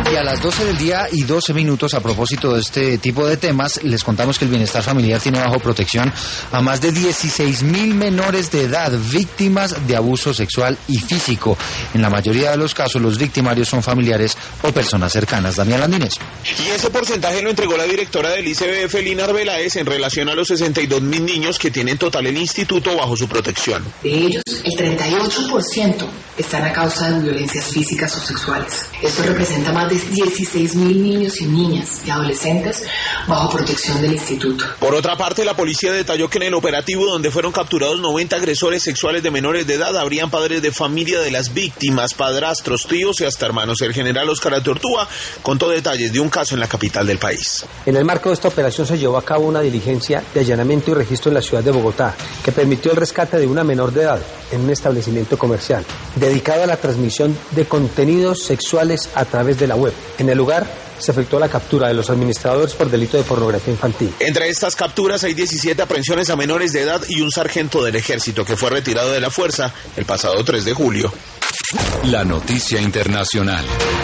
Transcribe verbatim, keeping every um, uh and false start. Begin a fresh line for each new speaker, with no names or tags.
Y a las doce del día y doce minutos, a propósito de este tipo de temas, les contamos que el Bienestar Familiar tiene bajo protección a más de dieciséis mil menores de edad víctimas de abuso sexual y físico. En la mayoría de los casos, los victimarios son familiares o personas cercanas. Damián Landines.
Y ese porcentaje lo entregó la directora del I C B F, Lina Arbeláez, en relación a los sesenta y dos mil niños que tiene en total el instituto bajo su protección.
De ellos, el treinta y ocho por ciento están a causa de violencias físicas o sexuales. Esto representa más de dieciséis mil niños y niñas y adolescentes bajo protección del instituto.
Por otra parte, la policía detalló que en el operativo donde fueron capturados noventa agresores sexuales de menores de edad, habrían padres de familia de las víctimas, padrastros, tíos y hasta hermanos. El general Óscar Tortúa contó detalles de un caso en la capital del país.
En el marco de esta operación se llevó a cabo una diligencia de allanamiento y registro en la ciudad de Bogotá, que permitió el rescate de una menor de edad en un establecimiento comercial, dedicado a la transmisión de contenidos sexuales a través de la web. En el lugar se efectuó la captura de los administradores por delito de pornografía infantil.
Entre estas capturas hay diecisiete aprehensiones a menores de edad y un sargento del ejército que fue retirado de la fuerza el pasado tres de julio.
La noticia internacional.